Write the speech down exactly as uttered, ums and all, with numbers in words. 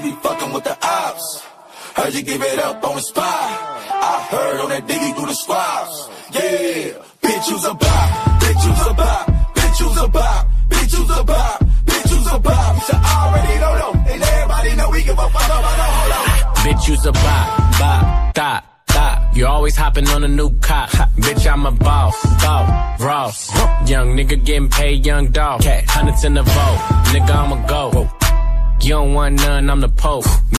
be fucking with the ops. Heard you give it up on the spot. I heard on that diggy through the squads. Yeah, bitch, you's a bop. Bitch, you's a bop. Bitch, you's a bop. Bitch, you's a bop. Bitch, you's a bop. You should already know them. And everybody know we give a fuck about the hold up. Bitch, you's a bop, bop, dot, dot. You always hopping on a new cop. Bitch, I'm a boss, boss, Ross. Young nigga getting paid, young dog. Hundreds in the vote, nigga, I'ma go. You don't want none, I'm the Pope.